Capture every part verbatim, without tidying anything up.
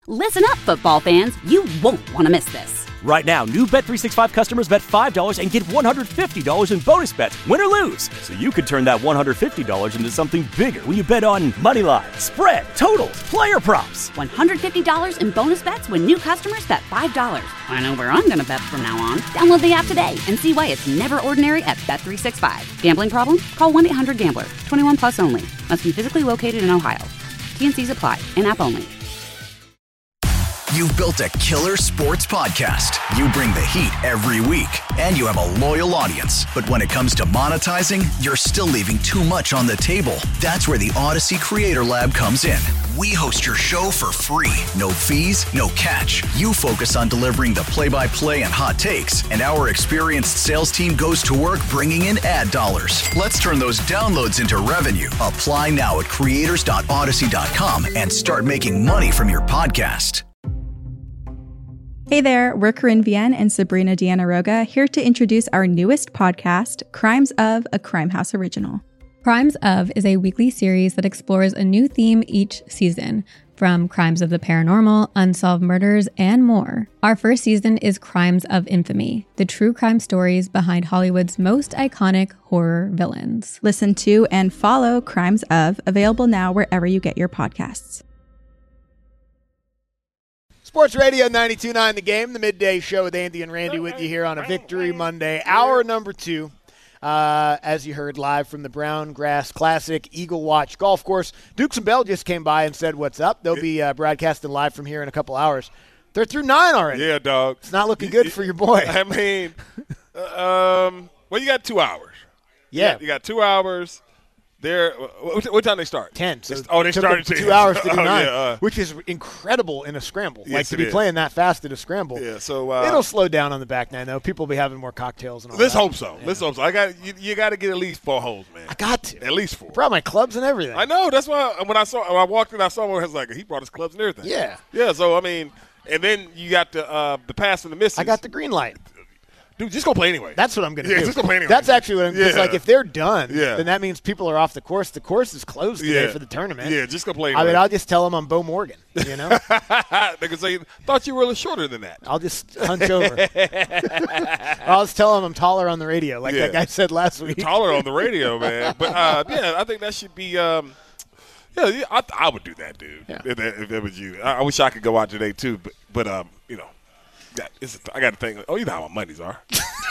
Listen up, football fans. You won't want to miss this. Right now, new Bet three sixty-five customers bet five dollars and get one hundred fifty dollars in bonus bets, win or lose. So you could turn that one hundred fifty dollars into something bigger when you bet on money line, spread, totals, player props. one hundred fifty dollars in bonus bets when new customers bet five dollars. I know where I'm going to bet from now on. Download the app today and see why it's never ordinary at Bet three sixty-five. Gambling problem? Call one eight hundred gambler. twenty-one plus only. Must be physically located in Ohio. T N Cs apply. In-app only. You've built a killer sports podcast. You bring the heat every week, and you have a loyal audience. But when it comes to monetizing, you're still leaving too much on the table. That's where the Odyssey Creator Lab comes in. We host your show for free. No fees, no catch. You focus on delivering the play-by-play and hot takes, and our experienced sales team goes to work bringing in ad dollars. Let's turn those downloads into revenue. Apply now at creators dot odyssey dot com and start making money from your podcast. Hey there, we're Corinne Vienne and Sabrina Deanna Roga here to introduce our newest podcast, Crimes of, a Crime House original. Crimes of is a weekly series that explores a new theme each season, from crimes of the paranormal, unsolved murders, and more. Our first season is Crimes of Infamy, the true crime stories behind Hollywood's most iconic horror villains. Listen to and follow Crimes of, available now wherever you get your podcasts. Sports Radio ninety-two point nine The Game, the midday show with Andy and Randy with you here on a Victory Monday. Hour number two, uh, as you heard, live from the Brown Grass Classic Eagle Watch Golf Course. Dukes and Bell just came by and said what's up. They'll be uh, broadcasting live from here in a couple hours. They're through nine already. Yeah, dog. It's not looking good for your boy. I mean, uh, um, well, you got two hours. Yeah. You got, you got two hours. They're, what, what time they start? ten. So oh, they started two hours to do oh, nine, yeah, uh, which is incredible in a scramble. Yes, like to it be is. playing that fast in a scramble. Yeah, so uh, it'll slow down on the back nine though. People will be having more cocktails and all let's that. hope so. Yeah. Let's hope so. I got you. You got to get at least four holes, man. I got to at least four. Brought my clubs and everything. I know. That's why when I saw when I walked in, I saw one. I was like, he brought his clubs and everything. Yeah. Yeah. So I mean, and then you got the uh, the pass and the misses. I got the green light. Dude, just go play anyway. That's what I'm going to yeah, do. just go play anyway. That's actually what I'm yeah. like if they're done, yeah. then that means people are off the course. The course is closed today yeah. for the tournament. Yeah, just go play anyway. I mean, I'll just tell them I'm Bo Morgan, you know? They can say, thought you were a little shorter than that. I'll just hunch over. I'll just tell them I'm taller on the radio, like yeah. that guy said last week. You're taller on the radio, man. But, uh, yeah, I think that should be um, – yeah, yeah I, I would do that, dude, yeah. if, that, if that was you. I, I wish I could go out today too, but, but um, you know, it's, I got to think, oh, you know how my Mondays are.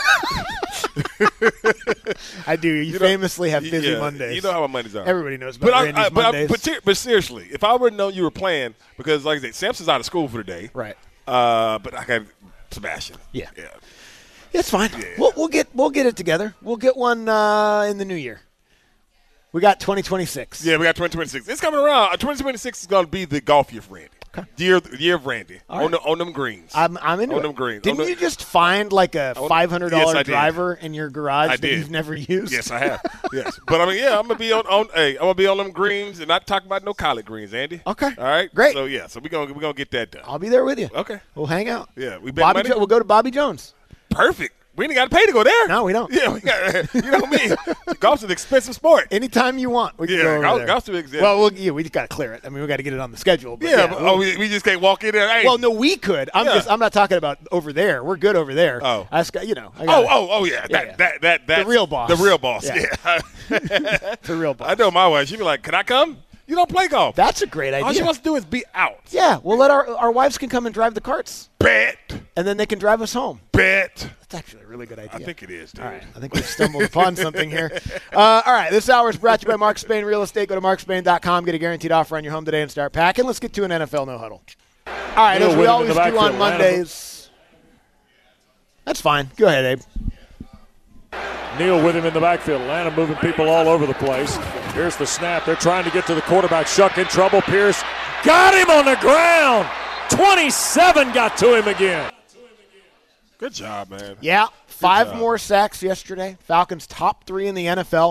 I do. You, you famously know, have busy yeah, Mondays. You know how my Mondays are. Everybody knows about but Randy's I, I, but Mondays. I, but, ter- but seriously, if I would have known you were playing, because like I said, Samson's out of school for the day. Right. Uh, but I got Sebastian. Yeah. Yeah. It's fine. Yeah. We'll, we'll get we'll get it together. We'll get one uh, in the new year. We got twenty twenty-six. Yeah, we got twenty twenty-six. It's coming around. twenty twenty-six is going to be the golf year for Randy. Okay. Year, year of Randy right. on, the, on them greens. I'm, I'm into on it. them greens. Didn't on you the, just find like a five hundred dollars yes, driver in your garage I that did. you've never used? Yes, I have. Yes, but I mean, yeah, I'm gonna be on. on hey, I'm gonna be on them greens and not talk about no collard greens, Andy. Okay. All right. Great. So yeah, so we gonna we gonna get that done. I'll be there with you. Okay. We'll hang out. Yeah, we bet Bobby money. Jo- we'll go to Bobby Jones. Perfect. We ain't got to pay to go there. No, we don't. Yeah, we got. You know what I mean? Golf's an expensive sport. Anytime you want, we can yeah, go over golf, there. golf's too expensive. Well, we'll yeah, we just got to clear it. I mean, we got to get it on the schedule. But yeah, yeah but, we'll, oh, we, we just can't walk in there. Hey. Well, no, we could. I'm Yeah. just. I'm not talking about over there. We're good over there. Oh, I just got, you know. I oh, gotta, oh, oh, yeah. yeah, That, yeah. that, that, that, The real boss. The real boss. Yeah. Yeah. the real boss. I know my wife. She'd be like, "Can I come? You don't play golf. That's a great idea. All she wants to do is be out." Yeah, we'll let our our wives can come and drive the carts. Bet. And then they can drive us home. Bet. That's actually a really good idea. I think it is, dude. All right. I think we've stumbled upon something here. Uh, all right. This hour is brought to you by Mark Spain Real Estate. Go to mark spain dot com. Get a guaranteed offer on your home today and start packing. Let's get to an N F L No Huddle. All right. Neil as we Whittam always do on Mondays. That's fine. Go ahead, Abe. Neal with him in the backfield. Atlanta moving people all over the place. Here's the snap. They're trying to get to the quarterback. Shuck in trouble. Pierce got him on the ground. twenty-seven got to him again. Good job, man. Yeah. Five job. more sacks yesterday. Falcons top three in the N F L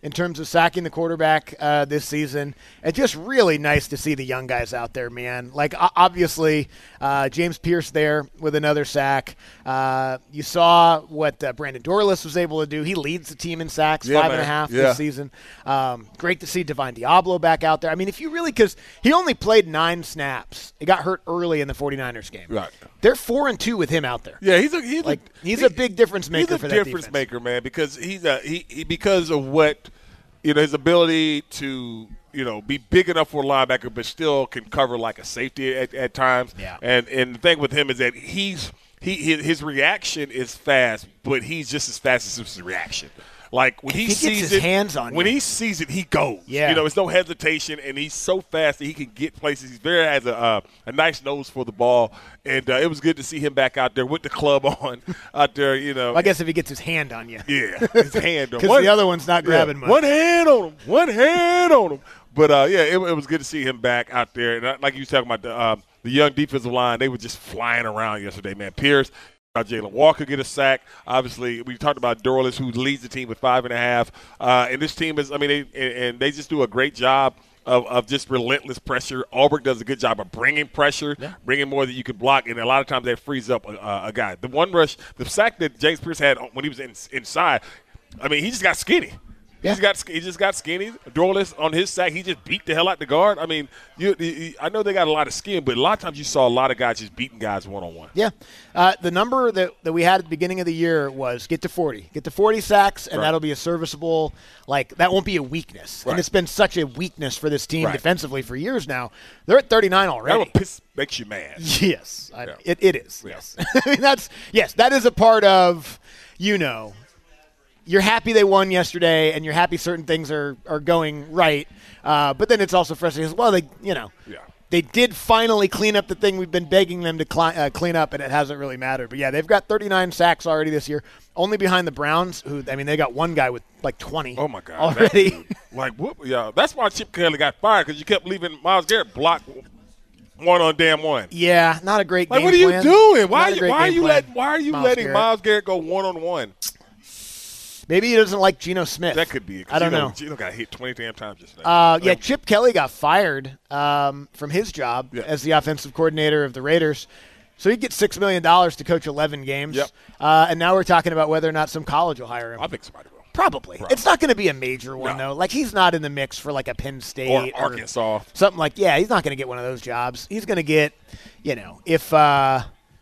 in terms of sacking the quarterback uh, this season. It's just really nice to see the young guys out there, man. Like, obviously, uh, James Pierce there with another sack. Uh, you saw what uh, Brandon Dorlus was able to do. He leads the team in sacks, yeah, five man. and a half yeah. this season. Um, great to see Divine Diablo back out there. I mean, if you really – because he only played nine snaps. He got hurt early in the 49ers game. Right. They're four and two with him out there. Yeah, he's a he's like a, he's he, a big difference maker he's a for that difference defense. maker, man, because he's a he, he because of what you know his ability to you know be big enough for a linebacker, but still can cover like a safety at, at times. Yeah. And and the thing with him is that he's he his reaction is fast, but he's just as fast as his reaction. Like when he, he gets sees his it, hands on when you. he sees it, he goes. Yeah. You know, it's no hesitation, and he's so fast that he can get places. He's very has a uh, a nice nose for the ball, and uh, it was good to see him back out there with the club on out there. You know, Well, I guess if he gets his hand on you. yeah, his hand on Because the other one's not grabbing yeah, much. One hand on him, one hand on him. But uh, yeah, it, it was good to see him back out there. And uh, like you was talking about the uh, the young defensive line, they were just flying around yesterday, man. Pierce. Uh, Jalen Walker get a sack. Obviously, we talked about Dorlus, who leads the team with five and a half. Uh, and this team is, I mean, they, and, and they just do a great job of, of just relentless pressure. Auburn does a good job of bringing pressure, yeah. bringing more than you can block, and a lot of times that frees up a, a guy. The one rush, the sack that James Pierce had when he was in, inside, I mean, he just got skinny. Yeah. He's got he just got skinny. Dorlus on his sack, he just beat the hell out the guard. I mean, you, you, I know they got a lot of skin, but a lot of times you saw a lot of guys just beating guys one on one. Yeah, uh, the number that, that we had at the beginning of the year was get to forty, get to forty sacks, and right. that'll be a serviceable. Like that won't be a weakness, right. and it's been such a weakness for this team right. defensively for years now. They're at thirty-nine already. That piss makes you mad. Yes, I, yeah. it it is. Yeah. Yes, I mean that's yes, that is a part of you know. You're happy they won yesterday, and you're happy certain things are, are going right. Uh, but then it's also frustrating as well. They, you know, yeah. they did finally clean up the thing we've been begging them to cli- uh, clean up, and it hasn't really mattered. But yeah, they've got thirty-nine sacks already this year, only behind the Browns. Who I mean, they got one guy with like twenty. Oh my God, already. That dude, like what? Yeah, that's why Chip Kelly got fired because you kept leaving Myles Garrett block one on damn one. Yeah, not a great. Like game what are you plan. doing? Why? Not Are you, why are you plan. letting? Why are you Myles letting Garrett. Myles Garrett go one on one? Maybe he doesn't like Geno Smith. That could be it. I don't Geno, know. Geno got hit twenty damn times just now. Uh, yeah, like, Chip Kelly got fired um, from his job yeah. as the offensive coordinator of the Raiders. So he gets six million dollars to coach eleven games. Yep. Uh, and now we're talking about whether or not some college will hire him. I think somebody will. Probably. Probably. It's not going to be a major one, No. though. Like, he's not in the mix for, like, a Penn State Or Arkansas. something like, yeah, he's not going to get one of those jobs. He's going to get, you know, if uh,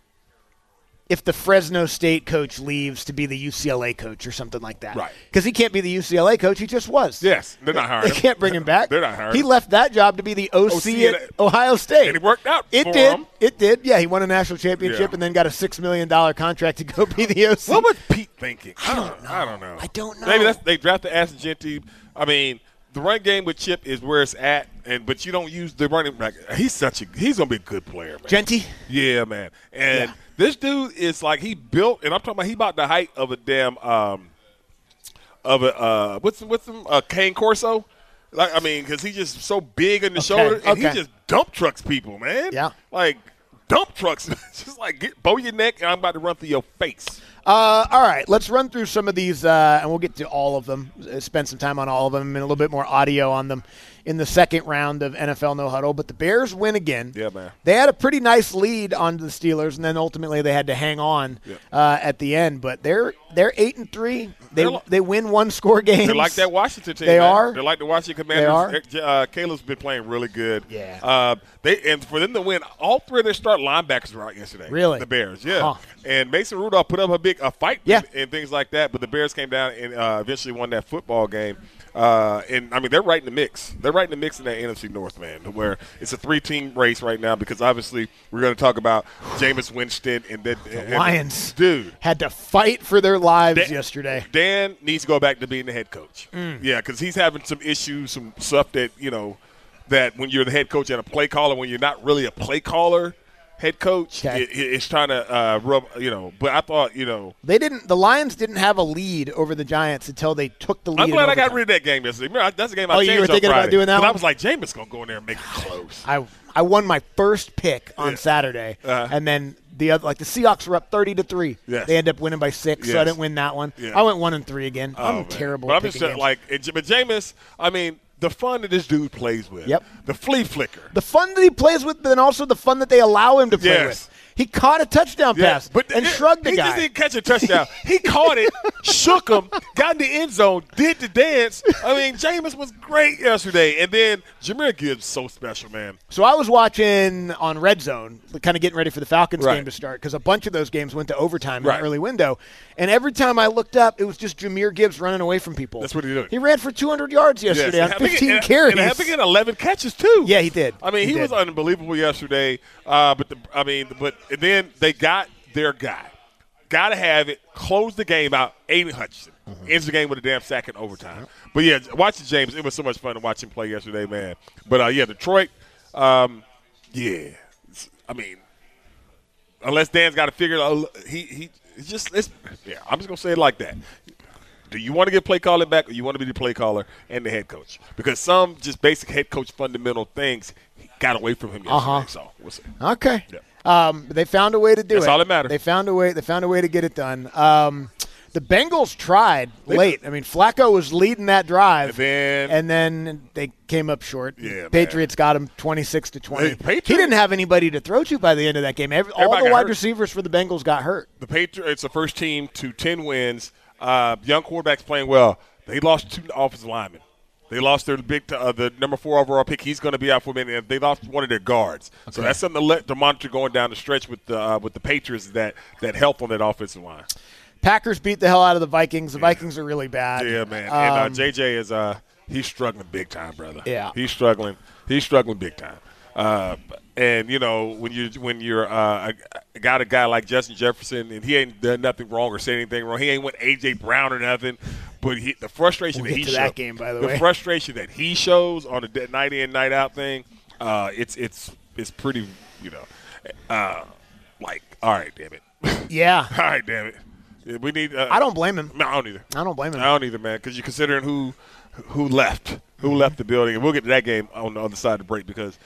if the Fresno State coach leaves to be the U C L A coach or something like that. Right. Because he can't be the U C L A coach. He just was. Yes, they're not hiring They him. can't bring him back. They're not hiring He him. left that job to be the O C, O C at at- Ohio State. And it worked out It for did. him. It did. Yeah, he won a national championship Yeah. and then got a six million dollars contract to go be the O C. What was Pete thinking? I don't know. I don't know. I don't know. Maybe that's, they drafted Ashton Genty. I mean, the run game with Chip is where it's at, and but you don't use the running back. He's such a he's gonna be a good player, man. Genty? Yeah, man. And Yeah. this dude is like he built, and I'm talking about he about the height of a damn um of a uh what's what's him uh Kane Corso. Like I mean, because he's just so big in the Okay, shoulder, and okay. he just dump trucks people, man. Yeah. like dump trucks. Just like get, bow your neck, and I'm about to run through your face. Uh, all right, let's run through some of these, uh, and we'll get to all of them, uh, spend some time on all of them, and a little bit more audio on them in the second round of N F L No Huddle. But the Bears win again. Yeah, man. They had a pretty nice lead on the Steelers, and then ultimately they had to hang on Yeah. uh, at the end. But they're they're eight and three. They They're li- they win one score games. They're like that Washington team. They man. are. They're like the Washington Commanders. They Uh, Caleb's been playing really good. Yeah. Uh, they and for them to win, all three of their start linebackers were out yesterday. Really? The Bears, yeah. Huh. And Mason Rudolph put up a big a fight. Yeah. And, and things like that. But the Bears came down and uh, eventually won that football game. Uh, and I mean, they're right in the mix. They're right in the mix in that N F C North, man, where it's a three-team race right now because obviously we're going to talk about Jameis Winston and then The and- Lions, dude. had to fight for their lives Dan- yesterday. Dan needs to go back to being the head coach. Mm. Yeah, because he's having some issues, some stuff that, you know, that when you're the head coach and a play caller, when you're not really a play caller head coach, Okay. it, it's trying to uh, rub, you know. But I thought, you know. They didn't. The Lions didn't have a lead over the Giants until they took the lead. I'm glad in I got overtime. rid of that game yesterday. Remember, that's the game I Oh, changed you were on thinking about Friday. doing that 'Cause I one? was like, Jameis going to go in there and make it close. I I won my first pick on Yeah. Saturday, Uh-huh. and then the other, like the Seahawks were up thirty to three. Yes. They end up winning by six, yes. so I didn't win that one. Yeah. I went one and three again. Oh, I'm man. terrible. But at I'm just saying, games. like, it, but Jameis, I mean, the fun that this dude plays with. Yep. The flea flicker. The fun that he plays with, but then also the fun that they allow him to play Yes. with. He caught a touchdown Yeah, pass but and it, shrugged the he guy. He just didn't catch a touchdown. He caught it, shook him, got in the end zone, did the dance. I mean, Jameis was great yesterday. And then Jahmyr Gibbs so special, man. So I was watching on Red Zone, kind of getting ready for the Falcons Right. game to start, because a bunch of those games went to overtime in Right. the early window. And every time I looked up, it was just Jahmyr Gibbs running away from people. That's what he did. He ran for two hundred yards yesterday Yes. on I think fifteen it- carries. And I think he had eleven catches, too. Yeah, he did. I mean, he, He was did. unbelievable yesterday. Uh, but, the, I mean, but and then they got their guy. Got to have it. Close the game out. Aiden Hutchinson. Mm-hmm. Ends the game with a damn sack in overtime. But, yeah, watching James, it was so much fun to watch him play yesterday, man. But, uh, yeah, Detroit, um, yeah. I mean, unless Dan's got to figure it out, he, he it's just – it's yeah, I'm just going to say it like that. Do you want to get play calling back, or you want to be the play caller and the head coach? Because some just basic head coach fundamental things got away from him yesterday. Uh-huh. So we'll see. Okay. Yeah. Um, they found a way to do That's it. all that matters. They found a way. They found a way to get it done. Um, the Bengals tried They- late. I mean, Flacco was leading that drive, And then- and then they came up short. Yeah, man. Patriots got him twenty-six to twenty. Hey, Patriots- he didn't have anybody to throw to by the end of that game. Every, all Everybody the got wide hurt. receivers for the Bengals got hurt. The Patriots, the first team to ten wins. Uh, young quarterbacks playing well. They lost two offensive linemen. They lost their big, uh, the number four overall pick. He's going to be out for a minute. And they lost one of their guards. So that's something to, let, to monitor going down the stretch with the uh, with the Patriots. That that health on that offensive line. Packers beat the hell out of the Vikings. The Vikings are really bad. Yeah, man. Um, and uh, J J is uh he's struggling big time, brother. Yeah. he's struggling. He's struggling big time. Uh, and you know when you when you're uh, a, got a guy like Justin Jefferson and he ain't done nothing wrong or said anything wrong. He ain't went A J Brown or nothing. But he, the frustration We'll that get he to that shows, game, by the the way. frustration that he shows on a night in night out thing, uh, it's it's it's pretty, you know, uh, like all right, damn it, Yeah. all right, damn it, Yeah, we need. Uh, I don't blame him. No, I don't either. I don't blame him. I don't either, man, because you're considering who who left, who left the building, and we'll get to that game on the other side of the break because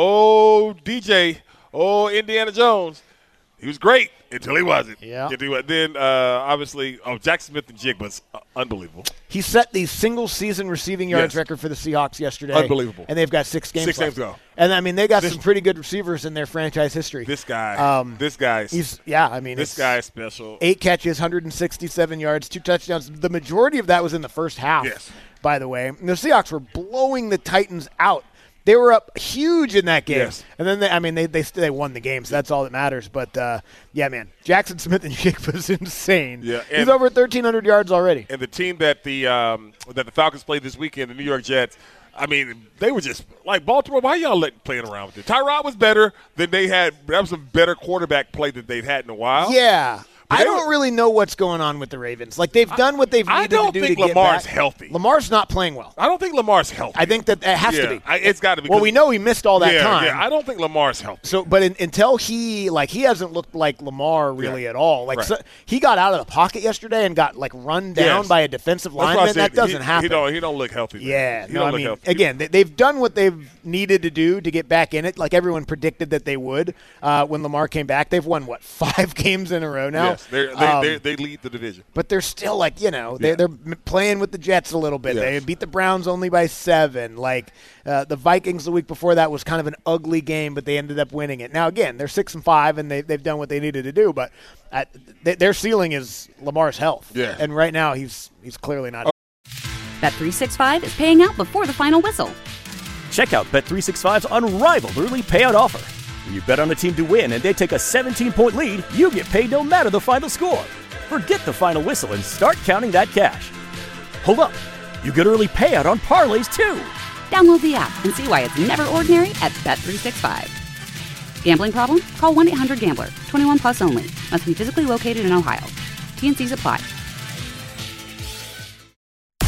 oh D J, oh Indiana Jones, he was great until he wasn't. Yeah. Until he wa- Then uh, obviously, oh Jack Smith and Jigba's uh, unbelievable. He set the single season receiving yards Yes. record for the Seahawks yesterday. Unbelievable. And they've got six games Six left. games to go. And I mean, they got This- some pretty good receivers in their franchise history. This guy, Um, this guy's, He's yeah, I mean, this it's guy is special. eight catches, one hundred sixty-seven yards, two touchdowns. The majority of that was in the first half. Yes. By the way, and the Seahawks were blowing the Titans out. They were up huge in that game, Yes. and then they, I mean they they they won the game, so that's all that matters. But uh, yeah, man, Jackson Smith and Jigba was insane. Yeah, he's and- over thirteen hundred yards already. And the team that the um, that the Falcons played this weekend, the New York Jets, I mean, they were just like Baltimore. Why y'all letting playing around with it? Tyrod was better than they had. That was a better quarterback play that they've had in a while. Yeah. But I they don't were- really know what's going on with the Ravens. Like, they've done what they've I needed don't to do think to get Lamar's back. healthy. Lamar's not playing well. I don't think Lamar's healthy. I think that it has yeah, to be. I, it's got to be. Well, we know he missed all that yeah, time. Yeah, I don't think Lamar's healthy. So, but in, until he like he hasn't looked like Lamar really Yeah. at all. Like Right. so, he got out of the pocket yesterday and got like run down Yes. by a defensive That's why I lineman. said That doesn't he, happen. He don't. He don't look healthy. man. Yeah, he no, don't I look mean, healthy. again, they, they've done what they've needed to do to get back in it. Like everyone predicted that they would uh, when Lamar came back. They've won what five games in a row now. yes, they're, they Um, they they lead the division. But they're still like, you know, they're, Yeah. they're m- playing with the Jets a little bit. Yes. They beat the Browns only by seven. Like uh, the Vikings the week before that was kind of an ugly game, but they ended up winning it. Now, again, they're six and five, and they, they've done what they needed to do. But at, th- their ceiling is Lamar's health. Yeah. And right now, he's he's clearly not. Bet three sixty-five is paying out before the final whistle. Check out Bet three sixty-five's unrivaled early payout offer. When you bet on a team to win and they take a seventeen-point lead, you get paid no matter the final score. Forget the final whistle and start counting that cash. Hold up. You get early payout on parlays, too. Download the app and see why it's never ordinary at Bet three sixty-five. Gambling problem? Call one eight hundred gambler. twenty-one plus only. Must be physically located in Ohio. T and C's apply.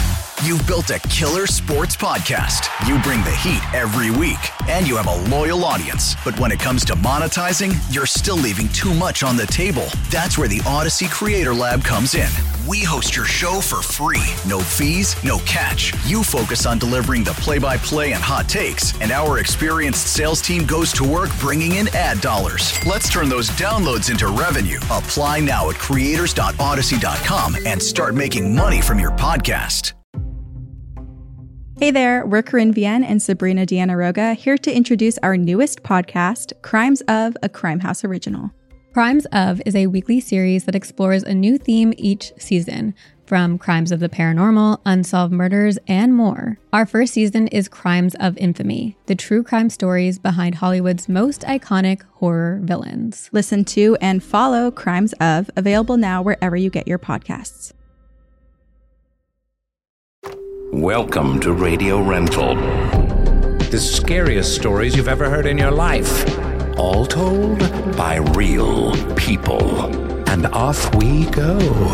You've built a killer sports podcast. You bring the heat every week, and you have a loyal audience. But when it comes to monetizing, you're still leaving too much on the table. That's where the Odyssey Creator Lab comes in. We host your show for free. No fees, no catch. You focus on delivering the play-by-play and hot takes, and our experienced sales team goes to work bringing in ad dollars. Let's turn those downloads into revenue. Apply now at creators dot odyssey dot com and start making money from your podcast. Hey there, we're Corinne Vienne and Sabrina Deanna Roga here to introduce our newest podcast, Crimes of, a Crime House original. Crimes of is a weekly series that explores a new theme each season, from crimes of the paranormal, unsolved murders, and more. Our first season is Crimes of Infamy, the true crime stories behind Hollywood's most iconic horror villains. Listen to and follow Crimes of, available now wherever you get your podcasts. Welcome to Radio Rental. The scariest stories you've ever heard in your life. All told by real people. And off we go.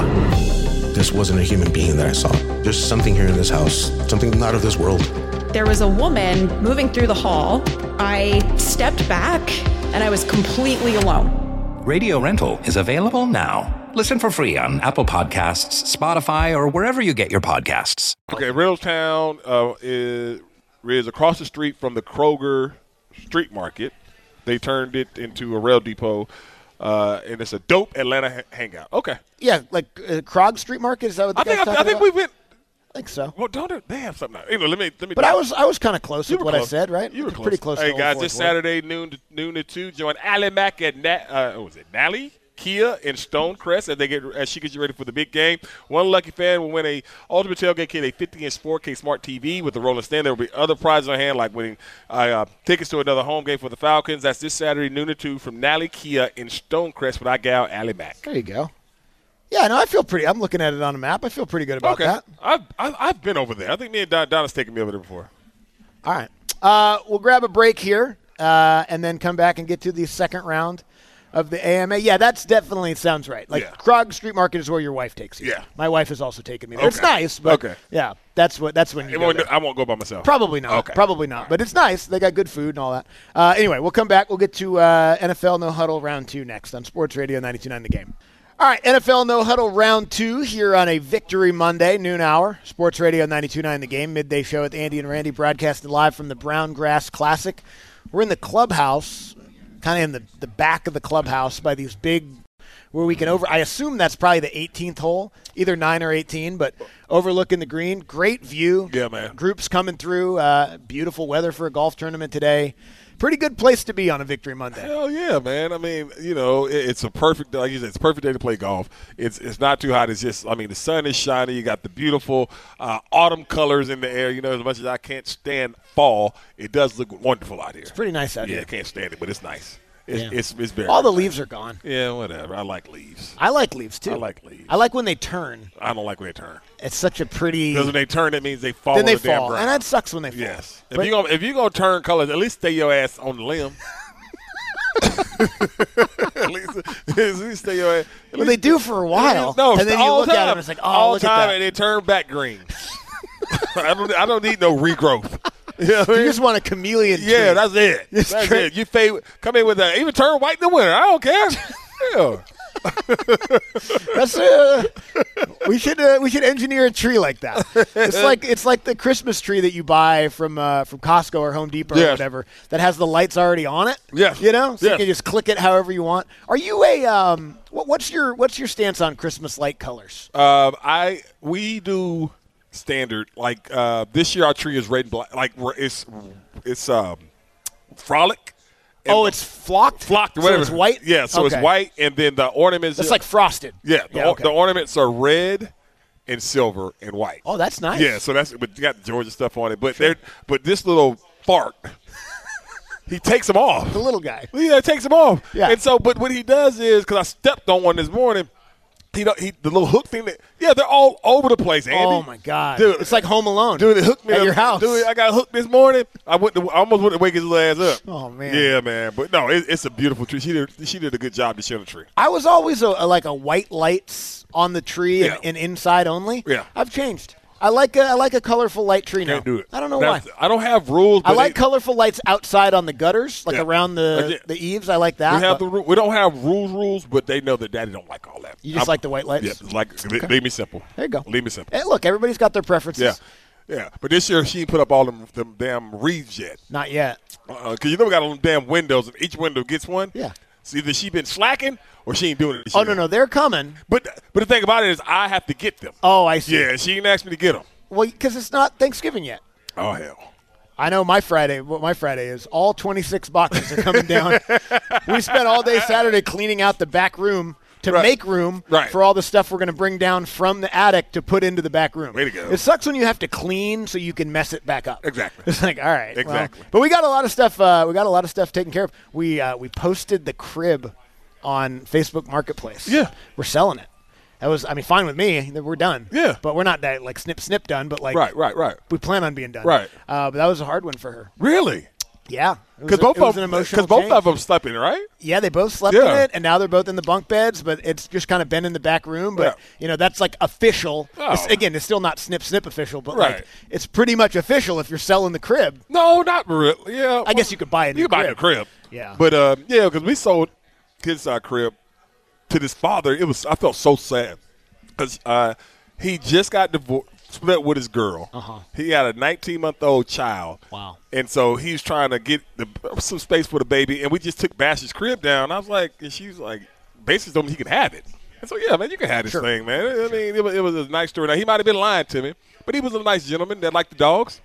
This wasn't a human being that I saw. There's something here in this house, something not of this world. There was a woman moving through the hall. I stepped back and I was completely alone. Radio Rental is available now. Listen for free on Apple Podcasts, Spotify, or wherever you get your podcasts. Okay, Reynoldstown uh, is, is across the street from the Kroger Street Market. They turned it into a rail depot, uh, and it's a dope Atlanta ha- hangout. Okay. Yeah, like uh, Krog Street Market. Is that what the I think? guy's I, I think about? we went. I think so. Well, don't they have something? You know, let me let me. But I was I was kind of close You with were what close. I said, right? You were close. Pretty close. Hey to guys, Old this Fourth Ward. Saturday noon to noon to two, join Ally Mack at Nat, uh, what was it? Nally Kia in Stonecrest as they get as she gets you ready for the big game. One lucky fan will win a Ultimate Tailgate Kit, a fifty-inch four K Smart T V with a rolling stand. There will be other prizes on hand, like winning uh, uh, tickets to another home game for the Falcons. That's this Saturday noon to two from Nally Kia in Stonecrest with our gal Ally Mack. There you go. Yeah, no, I feel pretty. I'm looking at it on a map. I feel pretty good about Okay, that. I've, I've I've been over there. I think me and Don, Donna's taken me over there before. All right. Uh, we'll grab a break here uh, and then come back and get to the second round of the A M A. Yeah, that's definitely sounds right. Like, Yeah. Krog Street Market is where your wife takes you. Yeah. My wife has also taken me there. It's Okay. nice, but Okay. yeah, that's what that's when you It go won't- there. I won't go by myself. Probably not. Okay. Probably not. But it's nice. They got good food and all that. Uh, anyway, we'll come back. We'll get to uh, N F L No Huddle Round two next on Sports Radio ninety-two point nine The Game. All right, N F L No Huddle Round two here on a Victory Monday, noon hour. Sports Radio ninety-two point nine The Game, midday show with Andy and Randy, broadcasted live from the Brown Grass Classic. We're in the clubhouse, kind of in the, the back of the clubhouse by these big, where we can over, I assume that's probably the eighteenth hole, either nine or eighteen, but overlooking the green. Great view. Yeah, man. Groups coming through. Uh, beautiful weather for a golf tournament today. Pretty good place to be on a Victory Monday. Hell yeah, man. I mean, you know, it, it's a perfect, like you said, it's a perfect day to play golf. It's it's not too hot. It's just, I mean, the sun is shining. You got the beautiful uh, autumn colors in the air. You know, as much as I can't stand fall, it does look wonderful out here. It's pretty nice out yeah, here. I can't stand it, but it's nice. It's Yeah. it's, it's very All the nice. leaves are gone. Yeah, whatever. I like leaves. I like leaves, too. I like leaves. I like when they turn. I don't like when they turn. It's such a pretty. Because when they turn, that means they fall Then on they the damn fall, ground. and that sucks when they fall. Yes. If But- you're gonna if you gonna turn colors, at least stay your ass on the limb. at, least, at least stay your ass. at Well, least- they do for a while, No, and then you all look time, at them, it's like, oh, all look at time, that. and they turn back green. I don't. I don't need no regrowth. You know what I You mean? just want a chameleon. Yeah, tree. that's it. Just That's tra- it. You fade, come in with that. Even turn white in the winter. I don't care. Yeah. That's uh, we should uh, we should engineer a tree like that. It's like it's like the Christmas tree that you buy from uh, from Costco or Home Depot or Yes. whatever that has the lights already on it. Yes. you know, so you Yes. can just click it however you want. Are you a um? What, what's your what's your stance on Christmas light colors? Um, I we do standard like uh, this year. Our tree is red and black. Like we're- it's it's um, frolic. And Oh, it's flocked. flocked. So Whatever. it's white. Yeah, so Okay. it's white, and then the ornaments. That's like frosted. yeah, the, Yeah, or- okay. the ornaments are red and silver and white. Oh, that's nice. Yeah, so that's but you got the Georgia stuff on it. But they're but this little fart, he takes them off. The little guy. Yeah, it takes them off. Yeah. And so, but what he does is, because I stepped on one this morning, he, don't- he the little hook thing that, yeah, they're all over the place, Andy. Oh my God, Dude, it's like Home Alone. Dude, it hooked me at up. your house. Dude, I got hooked this morning. I went to, I almost went to wake his little ass up. Oh, man. Yeah, man. But no, it, it's a beautiful tree. She did, she did a good job to show the tree. I was always a, a, like a white lights on the tree Yeah. and, and inside only. Yeah. I've changed. I like a I like a colorful light tree now. Can't do it. I don't know That's, why. I don't have rules. But I like it, colorful lights outside on the gutters, like Yeah. around the, Yeah. the eaves. I like that. We have but the ru- we don't have rules rules, but they know that Daddy don't like all that. you just I'm- like the white lights? Yeah, it's like le- leave me simple. There you go. Leave me simple. Hey, look, everybody's got their preferences. Yeah, yeah. But this year she ain't put up all them, them damn reeds yet. Not yet. Because uh, you know we got all them damn windows, and each window gets one. Yeah. So either she been slacking or she ain't doing it this Oh, year. no, no, they're coming. But but the thing about it is I have to get them. Oh, I see. Yeah, she ain't asked me to get them. Well, because it's not Thanksgiving yet. Oh, hell. I know my Friday, what my Friday is. All twenty-six boxes are coming down. We spent all day Saturday cleaning out the back room to Right. make room Right. for all the stuff we're going to bring down from the attic to put into the back room. Way to go. It sucks when you have to clean so you can mess it back up. Exactly. It's like, all right. well, Exactly. but we got a lot of stuff. Uh, we got a lot of stuff taken care of. We uh, we posted the crib on Facebook Marketplace. Yeah. We're selling it. That was, I mean, fine with me. We're done. Yeah. But we're not that like snip snip done. But like, Right, right, right. we plan on being done. Right. Uh, but that was a hard one for her. Really? Yeah. It was Because a- both, it was of an them- emotional 'cause both change. of them slept in it, right? Yeah, they both slept in Yeah. it, and now they're both in the bunk beds, but it's just kind of been in the back room. But, Yeah. you know, that's like official. Oh. It's, again, it's still not snip snip official, but Right. like it's pretty much official if you're selling the crib. No, not really. Yeah. I guess you could buy a new You can buy a crib. new crib. Yeah. But, uh, yeah, because we sold his uh, crib to this father. It was I felt so sad because uh, he just got divorced, split with his girl. Uh-huh. He had a nineteen-month-old child. Wow. And so he's trying to get the, some space for the baby, and we just took Bash's crib down. I was like, and she was like, basically told me he could have it. And so, yeah, man, you can have this Sure. thing, man. I mean, it was, it was a nice story. Now, he might have been lying to me, but he was a nice gentleman that liked the dogs.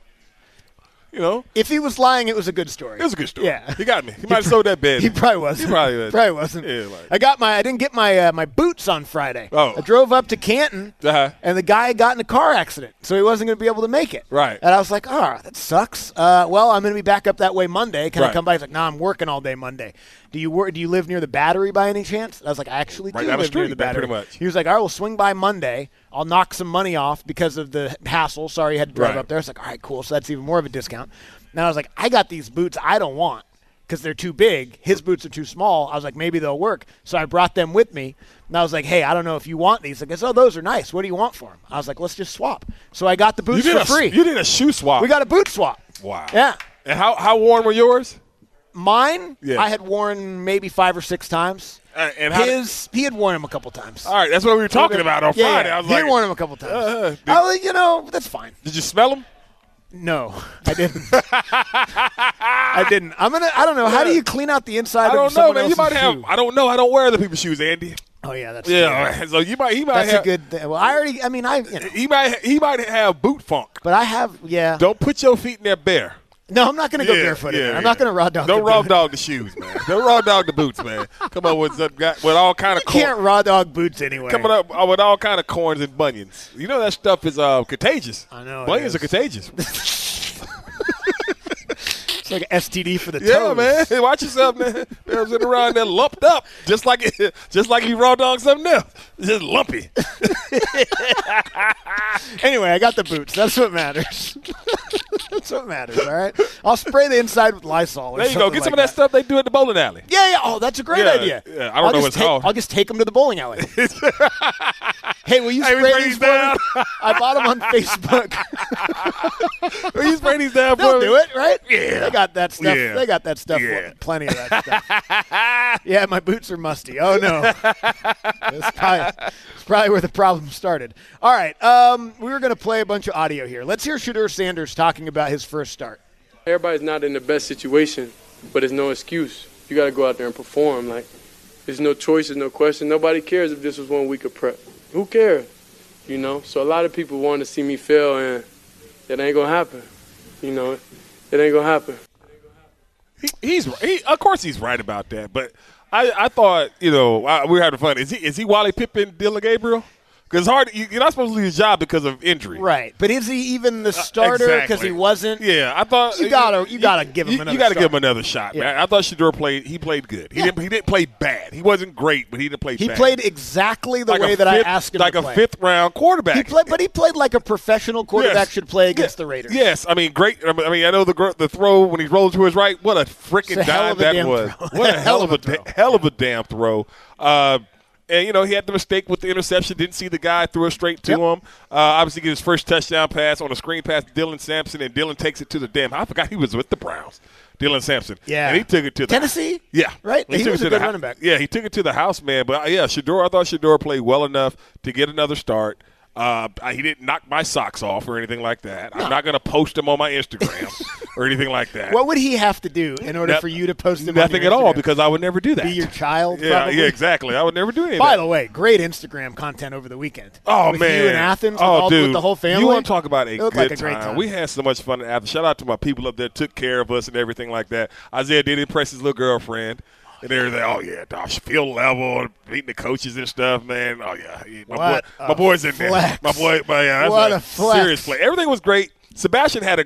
You know? If he was lying, it was a good story. It was a good story. Yeah. He got me. He might have sold that bed. He probably wasn't. He probably was. Probably wasn't. Yeah, like- I got my. I didn't get my uh, my boots on Friday. Oh. I drove up to Canton, Uh-huh. and the guy got in a car accident, so he wasn't going to be able to make it. Right. And I was like, oh, that sucks. Uh, well, I'm going to be back up that way Monday. Can I Right. come by? He's like, no, I'm working all day Monday. Do you work? Do you live near the Battery by any chance? I was like, I actually Right do down the live near street, the Battery. pretty much. He was like, all right, we'll swing by Monday. I'll knock some money off because of the hassle. Sorry, you had to drive Right. up there. I was like, all right, cool. So that's even more of a discount. And I was like, I got these boots I don't want because they're too big. His boots are too small. I was like, maybe they'll work. So I brought them with me. And I was like, hey, I don't know if you want these. Like, oh, those are nice. What do you want for them? I was like, let's just swap. So I got the boots You did for a, free. You did a shoe swap. We got a boot swap. Wow. Yeah. And how, how worn were yours? Mine, Yeah. I had worn maybe five or six times. Uh, and how did- His, he had worn them a couple times. All right, that's what we were talking about on Yeah, Friday. yeah. I was he like, had worn them a couple times. Uh, did- I was, you know, that's fine. Did you smell them? No, I didn't. I didn't. I'm gonna. I don't know. How do you clean out the inside I of don't know, someone man. You else's might have. shoe? I don't know. I don't wear other people's shoes, Andy. Oh yeah, that's Yeah. true. So you might. He might That's have. a good thing. Well, I already. I mean, I. You know, He might. He might have boot funk. but I have. Yeah. Don't put your feet in that bare. No, I'm not gonna go Yeah, barefoot. in yeah, there. I'm yeah. not gonna raw dog. Don't the raw boot. dog the shoes, man. Don't raw dog the boots, man. Come on with some guy with all kind of You can't raw dog boots anyway. coming up uh, with all kind of corns and bunions. You know that stuff is uh, contagious. I know it Bunions is. are contagious. It's like an S T D for the Yeah, toes. man. Hey, watch yourself, man. They're sitting around there lumped up, just like just like you raw dog something else. Just lumpy. Anyway, I got the boots. That's what matters. That's what matters. All right. I'll spray the inside with Lysol. Or There you go. something Get some like of that stuff they do at the bowling alley. Yeah, yeah. Oh, that's a great Yeah, idea. yeah. I don't I'll know just what it's take, called. I'll just take them to the bowling alley. Hey, will you Hey, we spray spray these these down. for me? I bought them on Facebook. Will you spray these down They'll for me? do it, right? Yeah. They got that stuff. Yeah. They got that stuff. Yeah. Plenty of that stuff. Yeah, my boots are musty. Oh, no. That's probably, that's probably where the problem started. All right. Um, we were going to play a bunch of audio here. Let's hear Shedeur Sanders talking about his first start. Everybody's not in the best situation, but it's no excuse. You got to go out there and perform. Like, there's no choice, there's no question. Nobody cares if this was one week of prep. Who cares? You know? So a lot of people want to see me fail, and that ain't going to happen. You know? It ain't going to happen. He, he's he, of course he's right about that, but I, I thought you know I, we were having fun. Is he is he Wally Pippen, Dylan Gabriel? Because hard you, you're not supposed to lose your job because of injury, Right. But is he even the starter because exactly. he wasn't? Yeah, I thought You gotta- you gotta give him you, another You got to shot. give him another shot, man. Yeah. I thought Shedeur played. He played good. He Yeah. didn't. He didn't play bad. He wasn't great, but he didn't play. He bad. played exactly the like way a that I fifth- asked him like to a play. fifth round quarterback. He played, but he played like a professional quarterback Yes. should play against Yeah. the Raiders. Yes, I mean, great. I mean, I know the gr- the throw when he rolled to his right. What a freaking It's a hell dime of a that damn was! throw. What a hell of a throw. da- hell of a damn throw. Uh, And, you know, he had the mistake with the interception, didn't see the guy, threw it straight to Yep. him. Uh, obviously, get his first touchdown pass on a screen pass to Dylan Sampson, and Dylan takes it to the damn – I forgot he was with the Browns, Dylan Sampson. Yeah. And he took it to the – Tennessee? Yeah. Right? He, He took was it a to good the, running back. Yeah, he took it to the house, man. But, uh, yeah, Shedeur, I thought Shedeur played well enough to get another start. Uh, he didn't knock my socks off or anything like that. No. I'm not going to post him on my Instagram or anything like that. What would he have to do in order No, for you to post him Nothing on your at all, Instagram? because I would never do that. Be your child, Yeah, probably? yeah, exactly. I would never do anything. By the way, great Instagram content over the weekend. Oh, with man. you in Athens with, oh, all, dude. with the whole family. You want to talk about a It good looked like a time. great time. We had so much fun in Athens. Shout out to my people up there, took care of us and everything like that. Isaiah did impress his little girlfriend. And everything, oh, yeah, gosh, field level, meeting the coaches and stuff, man. Oh, yeah. My, What boy, my boy's in flex. there. My boy, my, yeah, that's What a, a flex. serious play. Everything was great. Sebastian had a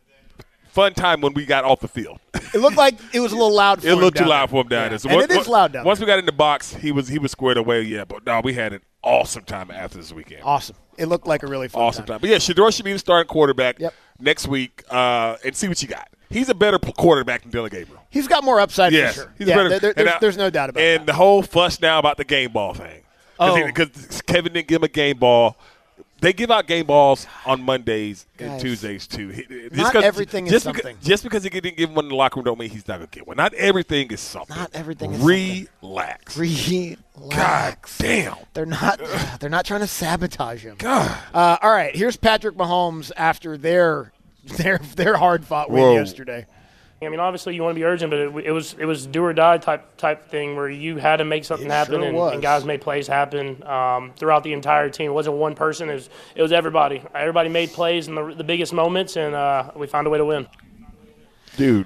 fun time when we got off the field. It looked like it was a little loud for It him looked too down loud there. for him down Yeah. there. So and once, it is loud down Once there. we got in the box, he was he was squared away, yeah. But, no, we had an awesome time after this weekend. Awesome. It looked like a really fun Awesome time. time. But, yeah, Shedeur should be the starting quarterback Yep. next week uh, and see what you got. He's a better p- quarterback than Dylan Gabriel. He's got more upside Yes, for sure. he's yeah, better. there- there- And there's, now- there's no doubt about And that. the whole fuss now about the game ball thing. Oh. Because Kevin didn't give him a game ball. They give out game balls on Mondays and Guys, Tuesdays, too. He- just not 'cause- everything is just something. Because, just because he didn't give him one in the locker room don't mean he's not going to get one. Not everything is something. Not everything is Relax. Relax. God damn. They're not. They're not trying to sabotage him. God. Uh, all right. Here's Patrick Mahomes after their their their hard fought win Whoa. yesterday. I mean, obviously you want to be urgent, but it, it was it was do or die type type thing where you had to make something It happen, sure and, was. and guys made plays happen um, throughout the entire team. It wasn't one person; it was it was everybody. Everybody made plays in the, the biggest moments, and uh, we found a way to win. Dude,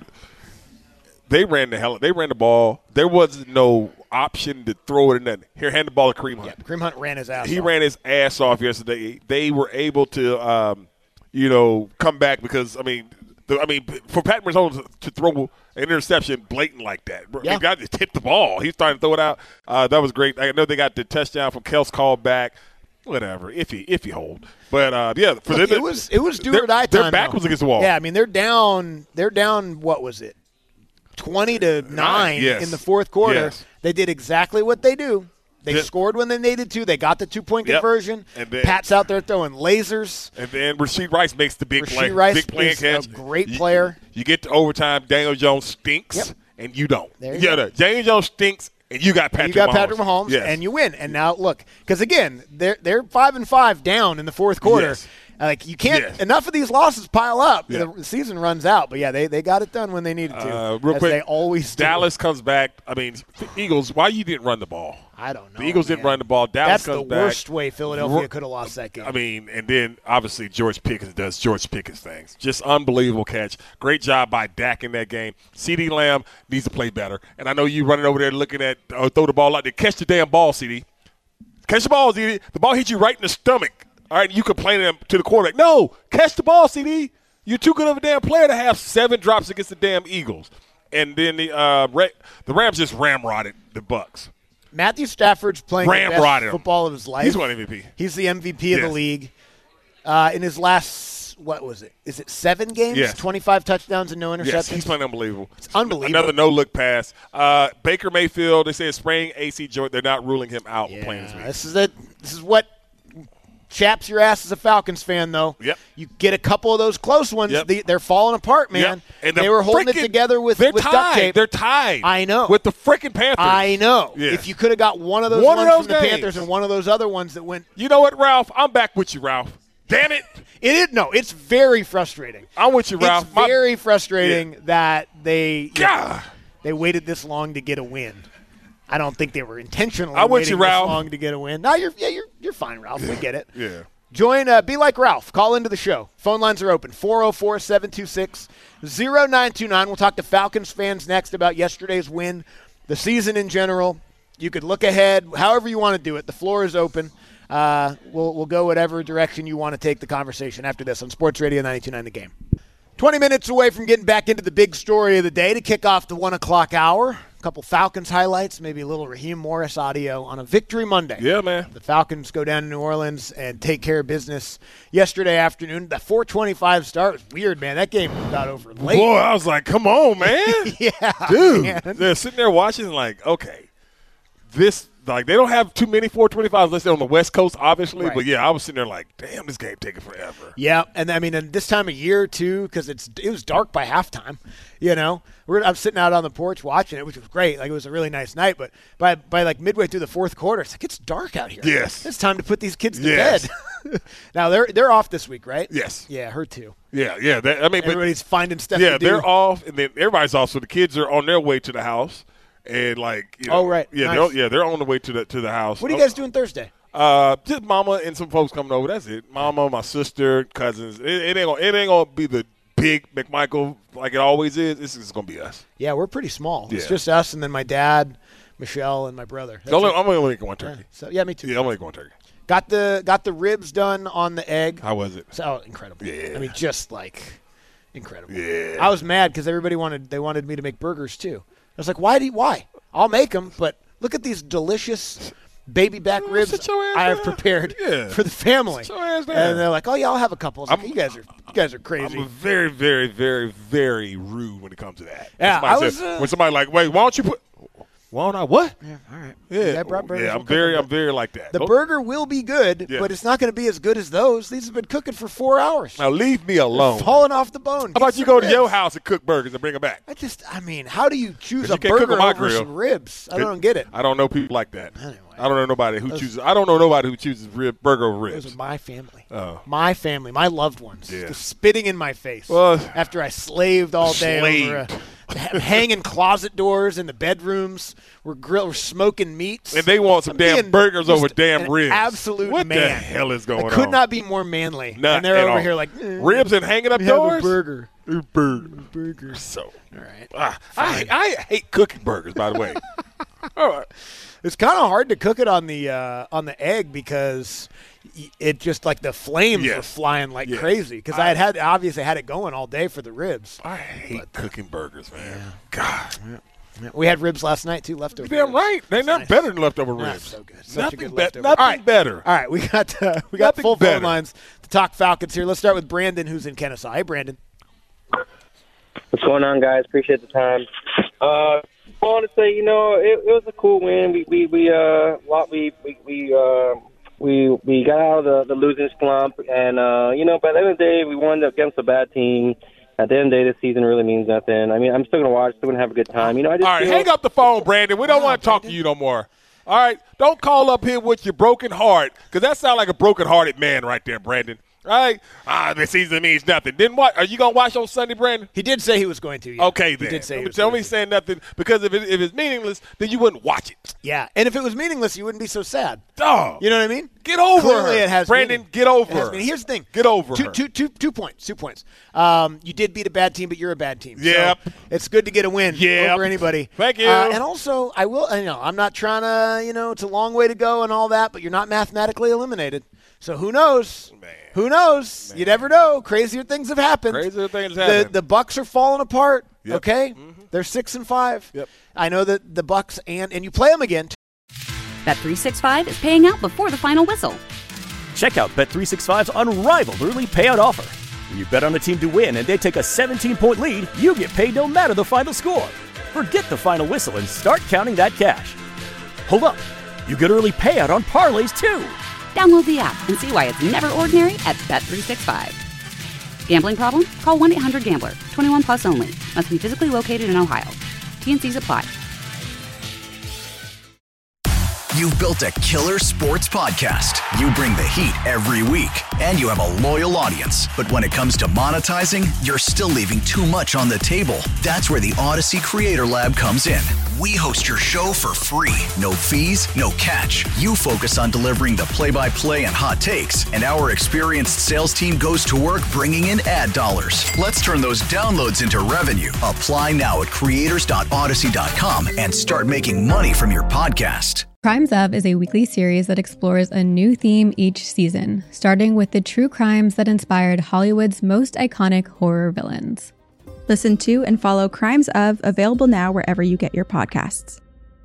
they ran the hell. They ran the ball. There was no option to throw it in nothing. Here, hand the ball to Kareem Hunt. Yeah, Kareem Hunt ran his ass He off. ran his ass off yesterday. They were able to, um, you know, come back because I mean, the, I mean, for Pat Mahomes to throw an interception blatant like that, Yeah. the guy just hit the ball. He's trying to throw it out. Uh, that was great. I know they got the touchdown from Kels called back. Whatever, if he if he hold, but uh, yeah, for Look, them, it was it was do their, or die Their time. back though. was against the wall. Yeah, I mean they're down. They're down. What was it? Twenty to nine yes. in the fourth quarter. Yes. They did exactly what they do. They Yeah. scored when they needed to. They got the two point Yep. conversion. And then- Pat's out there throwing lasers. And then Rasheed Rice makes the big Rasheed play. Rice big play is and catch. a great You- player. You, get to overtime. Daniel Jones stinks, Yep. and you don't. There you yeah, go. the- Daniel Jones stinks, and you got Patrick you got Mahomes. Patrick Mahomes, Yes. and you win. And now look, because again, they're they're five and five down in the fourth quarter. Yes. Like you can't Yes. enough of these losses pile up. Yeah. The season runs out. But yeah, they, they got it done when they needed to. Uh, real as quick, they always do. Dallas comes back. I mean, Eagles. Why you didn't run the ball? I don't know. The Eagles man. didn't run the ball. Dallas That's the comes back. worst way Philadelphia Ro- could have lost that game. I mean, and then obviously George Pickens does George Pickens things. Just unbelievable catch. Great job by Dak in that game. CeeDee Lamb needs to play better. And I know you running over there looking at uh, throw the ball out there. Catch the damn ball, CeeDee. Catch the ball, CeeDee. The ball hit you right in the stomach. All right, you complaining to the quarterback. No, catch the ball, CeeDee. You're too good of a damn player to have seven drops against the damn Eagles. And then the uh, Ra- the Rams just ramrodded the Bucks. Matthew Stafford's playing the Ramrodded best him. football of his life. He's won M V P. He's the M V P of the Yes. league. Uh, in his last, what was it? Is it seven games? Yes. twenty-five touchdowns and no interceptions? Yes, he's playing unbelievable. It's unbelievable. Another no-look pass. Uh, Baker Mayfield, they say spraying A C joint. They're not ruling him out Yeah, and playing this week. this is it. This is what chaps your ass as a Falcons fan, though. Yep. You get a couple of those close ones. Yep. They, they're falling apart, man. Yep. And they the were holding it frickin- together with, they're with tied. duct tape. They're tied. I know. With the freaking Panthers. I know. Yes. If you could have got one of those One of ones those from the games. Panthers and one of those other ones that went. You know what, Ralph? I'm back with you, Ralph. Damn it. It is no. It's very frustrating. I'm with you, Ralph. It's My- very frustrating that they you know, God. they waited this long to get a win. I don't think they were intentionally I'm with waiting you, Ralph. this long to get a win. No, you're yeah, you're you're fine, Ralph. We get it. Yeah. Join uh, Be Like Ralph. Call into the show. Phone lines are open. four oh four, seven two six, oh nine two nine. We'll talk to Falcons fans next about yesterday's win, the season in general. You could look ahead, however you want to do it. The floor is open. Uh, we'll, we'll go whatever direction you want to take the conversation after this on Sports Radio ninety-two point nine The Game. twenty minutes away from getting back into the big story of the day to kick off the one o'clock hour. A couple Falcons highlights, maybe a little Raheem Morris audio on a Victory Monday. Yeah, man. The Falcons go down to New Orleans and take care of business yesterday afternoon. The four twenty-five start was weird, man. That game got over late. Boy, I was like, come on, man. yeah, Dude. man. They're sitting there watching like, okay, this like they don't have too many four twenty-fives unless they're on the West Coast, obviously. Right. But yeah, I was sitting there like, damn, this game taking forever. Yeah, and I mean, and this time of year too, because it's it was dark by halftime. You know, We're, I'm sitting out on the porch watching it, which was great. Like it was a really nice night. But by by like midway through the fourth quarter, it's like it's dark out here. Yes, it's time to put these kids to yes. bed. Now they're they're off this week, right? Yes. Yeah, her too. Yeah, yeah. That, I mean, everybody's but, finding stuff. Yeah, to do. they're off, and then everybody's off. So the kids are on their way to the house, and like, you know, oh right, yeah, nice. they're, yeah, they're on the way to the to the house. What are you guys doing Thursday? Uh, just mama and some folks coming over. That's it. Mama, my sister, cousins. It, it ain't gonna, it ain't gonna be the big McMichael like it always is. This is gonna be us. Yeah, we're pretty small. Yeah. It's just us, and then my dad, Michelle, and my brother. So only, I'm only going turkey. Yeah, so yeah, me too. Yeah, I'm only going turkey. Got the got the ribs done on the egg. How was it? So oh, incredible. Yeah. I mean, just like incredible. Yeah. I was mad because everybody wanted they wanted me to make burgers too. I was like, why do you, why? I'll make them, but look at these delicious baby back Oh, ribs sit your ass I have down. prepared Yeah. for the family. Sit your ass down. And they're like, oh yeah, I'll have a couple. I was like, I'm- you guys are you guys are crazy. I'm very, very, very, very rude when it comes to that. Yeah, When somebody I was, says- uh, when somebody like, wait, why don't you put? Why don't I what? Yeah, all right. Yeah, I brought burgers. yeah. We'll I'm cook very, them, I'm very like that. The Don't- burger will be good, Yeah. but it's not going to be as good as those. These have been cooking for four hours. Now leave me alone. Falling off the bone. How about you go to your house and cook burgers and bring them back? I just, I mean, how do you choose 'Cause a you can't cook burger on my over grill. some ribs? I don't get it. I don't know people like that. I don't know nobody who chooses. I don't know nobody who chooses rib burger over ribs. Those are my family. Oh. My family, my loved ones, Yeah. just spitting in my face Well, after I slaved all day over a, hanging closet doors in the bedrooms. We're grill, we're smoking meats, And they want some I'm damn being burgers just over damn an ribs. Absolute What man. the hell is going I could on? not be more manly. Not and they're at over all. here like eh, Ribs and hanging up we have doors? a burger. Burger. Burger. So, all right. Ah, I, I hate cooking burgers, by the way. All right. It's kind of hard to cook it on the uh, on the egg because y- it just like the flames were Yes. flying like Yes. crazy because I, had had obviously had it going all day for the ribs. I hate cooking burgers, man. God. Yeah. We had ribs last night too, leftover. You're damn ribs. right. They're not nice. better than leftover Ah, ribs. so good. Such a Nothing, good be- leftover. nothing All right. better. All right, we got uh, we got Nothing full better. phone lines to talk Falcons here. Let's start with Brandon, who's in Kennesaw. Hey, Brandon. What's going on, guys? Appreciate the time. Uh, I want to say, you know, it, it was a cool win. We we we uh lot we we we uh, we we got out of the, the losing slump, and uh, you know, by the end of the day, we won against a bad team. At the end of the day, this season really means nothing. I mean, I'm still gonna watch, still gonna have a good time. You know, I just All right, feel, hang up the phone, Brandon. We don't want to talk to you no more. All right, don't call up here with your broken heart, because that sounds like a broken-hearted man right there, Brandon. All right? Ah, this season means nothing. Then what? Are you going to watch on Sunday, Brandon? He did say he was going to. Yeah. Okay, then. He did say he Don't was tell going me saying nothing, because if, it, if it's meaningless, then you wouldn't watch it. Yeah, and if it was meaningless, you wouldn't be so sad. Dog. You know what I mean? Get over Clearly her. it has Brandon, meaning. get over It has her. meaning. Here's the thing. Get over two, her. Two, two, two points. Two points. Um, you did beat a bad team, but you're a bad team. Yep. So it's good to get a win Yep. over anybody. Thank you. Uh, and also, I will. You know, I'm not trying to. You know, it's a long way to go and all that, but you're not mathematically eliminated. So who knows? Man. Who knows? You never know. Crazier things have happened. Crazier things The, happen. the Bucks are falling apart. Yep. Okay, Mm-hmm. they're six and five. Yep. I know that the Bucks and and you play them again. Bet three sixty-five is paying out before the final whistle. Check out Bet three sixty-five's unrivaled early payout offer. When you bet on a team to win and they take a seventeen-point lead, you get paid no matter the final score. Forget the final whistle and start counting that cash. Hold up. You get early payout on parlays, too. Download the app and see why it's never ordinary at Bet three sixty-five. Gambling problem? Call one eight hundred gambler. twenty-one plus only. Must be physically located in Ohio. T N Cs apply. You've built a killer sports podcast. You bring the heat every week, and you have a loyal audience. But when it comes to monetizing, you're still leaving too much on the table. That's where the Odyssey Creator Lab comes in. We host your show for free. No fees, no catch. You focus on delivering the play-by-play and hot takes, and our experienced sales team goes to work bringing in ad dollars. Let's turn those downloads into revenue. Apply now at creators dot odyssey dot com and start making money from your podcast. Crimes Of is a weekly series that explores a new theme each season, starting with the true crimes that inspired Hollywood's most iconic horror villains. Listen to and follow Crimes Of, available now wherever you get your podcasts.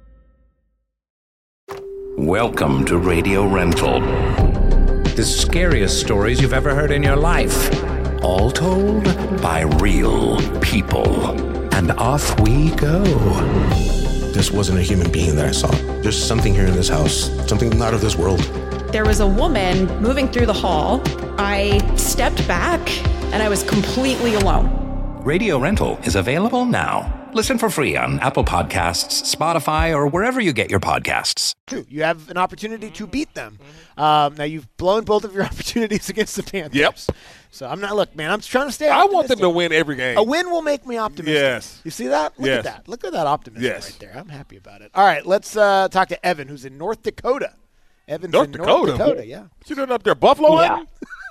Welcome to Radio Rental. The scariest stories you've ever heard in your life. All told by real people. And off we go. this wasn't a human being that I saw. There's something here in this house, something not of this world. There was a woman moving through the hall. I stepped back, and I was completely alone. Radio Rental is available now. Listen for free on Apple Podcasts, Spotify, or wherever you get your podcasts. You have an opportunity to beat them. Um, now, you've blown both of your opportunities against the Panthers. Yep. So I'm not, look, man, I'm trying to stay I optimistic. want them to win every game. A win will make me optimistic. Yes. You see that? Look yes. at that. Look at that optimism yes. right there. I'm happy about it. All right, let's uh, talk to Evan, who's in North Dakota. Evan's North in Dakota? North Dakota, yeah. What you doing up there, Buffalo? Yeah.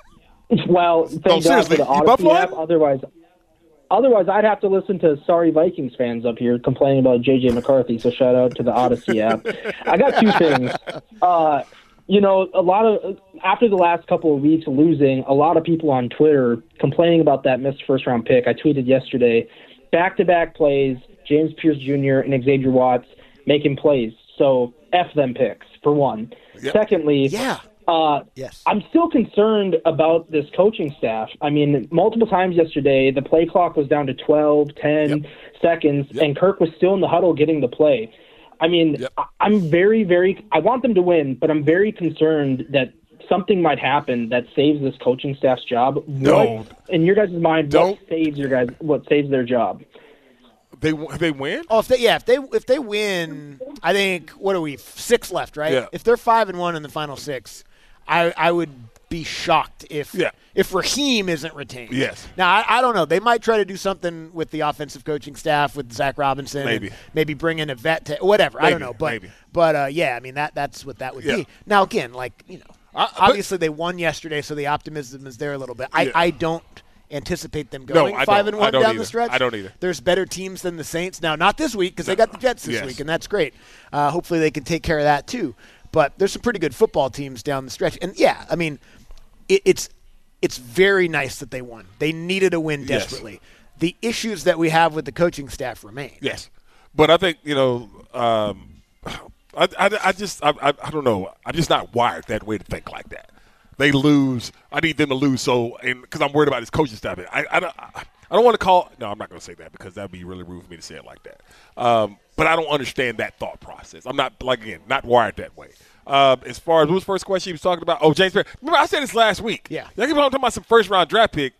Well, thank oh, God seriously, for the you Odyssey Buffalo? app. Otherwise, otherwise, I'd have to listen to sorry Vikings fans up here complaining about J J McCarthy. So shout out to the Odyssey app. I got two things. Uh, you know, a lot of after the last couple of weeks losing, a lot of people on Twitter complaining about that missed first round pick. I tweeted yesterday, back to back plays, James Pierce Junior and Xavier Watts making plays. So F them picks for one. Yep. Secondly, yeah. Uh, yes. I'm still concerned about this coaching staff. I mean, multiple times yesterday, the play clock was down to twelve, ten yep. seconds, yep. and Kirk was still in the huddle getting the play. I mean, yep. I'm very, very – I want them to win, but I'm very concerned that something might happen that saves this coaching staff's job. No. What, in your guys' mind, Don't. what saves your guys? What saves their job? They they win? Oh, if they yeah, if they if they win, I think what are we six left, right? Yeah. If they're five and one in the final six, I I would be shocked if yeah. if Raheem isn't retained. Yes. Now I, I don't know. They might try to do something with the offensive coaching staff with Zach Robinson. Maybe maybe bring in a vet to whatever. Maybe. I don't know, but maybe. but uh, yeah, I mean that that's what that would yeah. be. Now again, like you know, I, obviously they won yesterday, so the optimism is there a little bit. I yeah. I don't anticipate them going no, I five don't. and one I don't down either. the stretch. I don't either. There's better teams than the Saints now. Not this week because no. they got the Jets this yes. week, and that's great. Uh, hopefully they can take care of that too. But there's some pretty good football teams down the stretch, and yeah, I mean, it, it's it's very nice that they won. They needed a win desperately. Yes. The issues that we have with the coaching staff remain. Yes, but I think you know, um, I, I, I just I, I don't know. I'm just not wired that way to think like that. They lose. I need them to lose. So, and because I'm worried about his coaching staff. I, I, don't, I don't want to call. No, I'm not going to say that because that'd be really rude for me to say it like that. Um, but I don't understand that thought process. I'm not, like again, not wired that way. Um, as far as what was the first question he was talking about? Oh, James Pierce. Remember, I said this last week. Yeah. Y'all keep on talking about some first round draft pick.